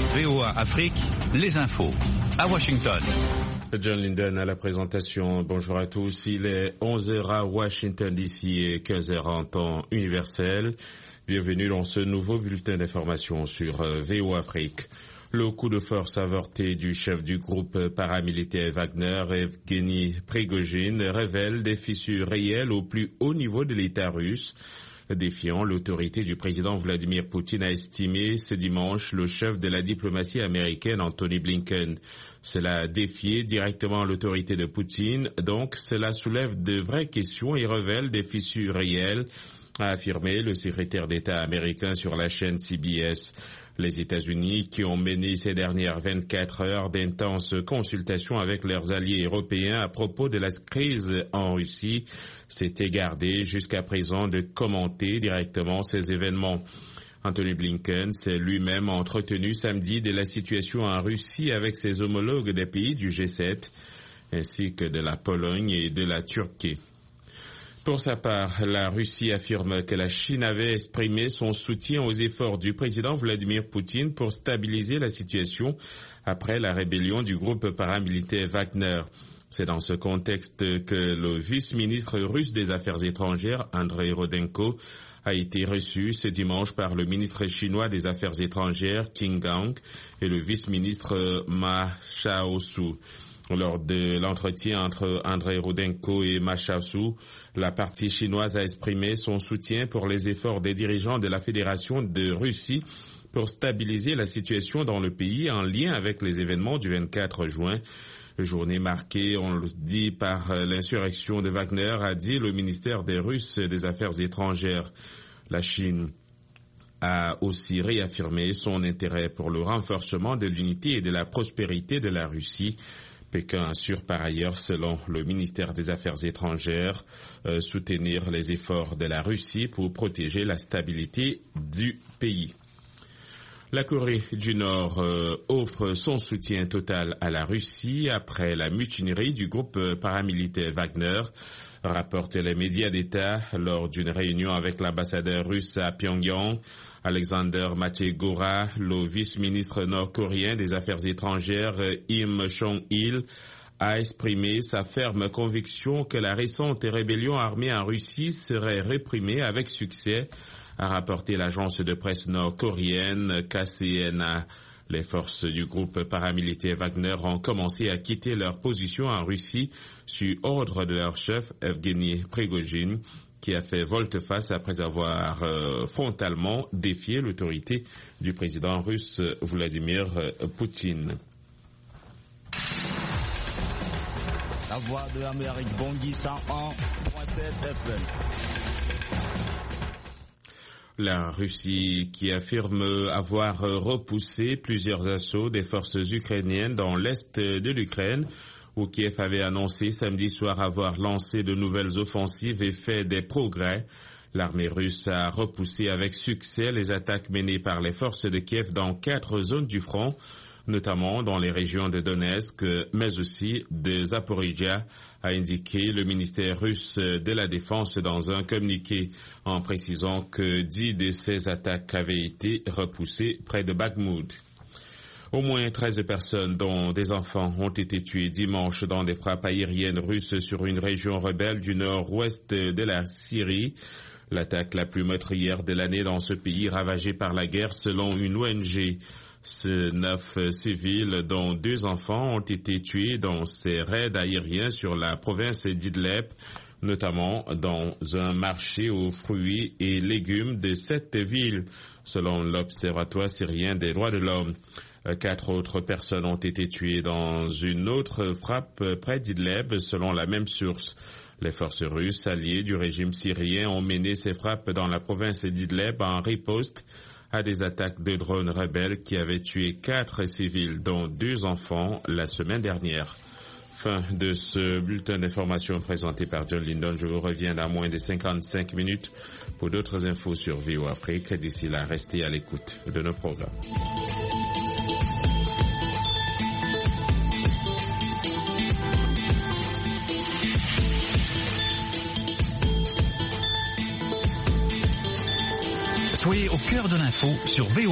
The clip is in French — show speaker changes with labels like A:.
A: VOA Afrique, les infos. À Washington.
B: John Linden à la présentation. Bonjour à tous. Il est 11h à Washington DC et 15h en temps universel. Bienvenue dans ce nouveau bulletin d'information sur VOA Afrique. Le coup de force avorté du chef du groupe paramilitaire Wagner, Evgeny Prigojine, révèle des fissures réelles au plus haut niveau de l'État russe. Défiant l'autorité du président Vladimir Poutine, a estimé ce dimanche le chef de la diplomatie américaine Antony Blinken. Cela a défié directement l'autorité de Poutine, donc cela soulève de vraies questions et révèle des fissures réelles, a affirmé le secrétaire d'État américain sur la chaîne CBS. Les États-Unis, qui ont mené ces dernières 24 heures d'intenses consultations avec leurs alliés européens à propos de la crise en Russie, s'étaient gardés jusqu'à présent de commenter directement ces événements. Antony Blinken s'est lui-même entretenu samedi de la situation en Russie avec ses homologues des pays du G7, ainsi que de la Pologne et de la Turquie. Pour sa part, la Russie affirme que la Chine avait exprimé son soutien aux efforts du président Vladimir Poutine pour stabiliser la situation après la rébellion du groupe paramilitaire Wagner. C'est dans ce contexte que le vice-ministre russe des Affaires étrangères, Andrei Rodenko, a été reçu ce dimanche par le ministre chinois des Affaires étrangères, Qin Gang, et le vice-ministre Ma Xiaosu. Lors de l'entretien entre Andrei Rodenko et Ma Xiaosu, la partie chinoise a exprimé son soutien pour les efforts des dirigeants de la Fédération de Russie pour stabiliser la situation dans le pays en lien avec les événements du 24 juin. Journée marquée, on le dit, par l'insurrection de Wagner, a dit le ministère des Russes des Affaires étrangères. La Chine a aussi réaffirmé son intérêt pour le renforcement de l'unité et de la prospérité de la Russie. Pékin assure par ailleurs, selon le ministère des Affaires étrangères, soutenir les efforts de la Russie pour protéger la stabilité du pays. La Corée du Nord offre son soutien total à la Russie après la mutinerie du groupe paramilitaire Wagner, rapportent les médias d'État lors d'une réunion avec l'ambassadeur russe à Pyongyang. Alexander Mategora, le vice-ministre nord-coréen des Affaires étrangères Im Chong-il, a exprimé sa ferme conviction que la récente rébellion armée en Russie serait réprimée avec succès, a rapporté l'agence de presse nord-coréenne KCNA. Les forces du groupe paramilitaire Wagner ont commencé à quitter leur position en Russie sur ordre de leur chef Evgeny Prigojine, qui a fait volte-face après avoir frontalement défié l'autorité du président russe Vladimir Poutine.
C: La voix de l'Amérique bondit 101.7 FM.
B: La Russie qui affirme avoir repoussé plusieurs assauts des forces ukrainiennes dans l'est de l'Ukraine, où Kiev avait annoncé samedi soir avoir lancé de nouvelles offensives et fait des progrès. L'armée russe a repoussé avec succès les attaques menées par les forces de Kiev dans 4 zones du front, notamment dans les régions de Donetsk, mais aussi de Zaporizhia, a indiqué le ministère russe de la Défense dans un communiqué, en précisant que 10 de ces attaques avaient été repoussées près de Bakhmout. Au moins 13 personnes, dont des enfants, ont été tuées dimanche dans des frappes aériennes russes sur une région rebelle du nord-ouest de la Syrie. L'attaque la plus meurtrière de l'année dans ce pays ravagé par la guerre selon une ONG. 9 civils, dont 2 enfants, ont été tués dans ces raids aériens sur la province d'Idlib, notamment dans un marché aux fruits et légumes de cette ville, selon l'Observatoire syrien des droits de l'homme. 4 autres personnes ont été tuées dans une autre frappe près d'Idlib, selon la même source. Les forces russes alliées du régime syrien ont mené ces frappes dans la province d'Idlib en riposte à des attaques de drones rebelles qui avaient tué 4 civils, dont 2 enfants, la semaine dernière. Fin de ce bulletin d'information présenté par John Linden. Je vous reviens dans moins de 55 minutes pour d'autres infos sur VOA Afrique. D'ici là, restez à l'écoute de nos programmes.
A: Soyez au cœur de l'info sur VOA.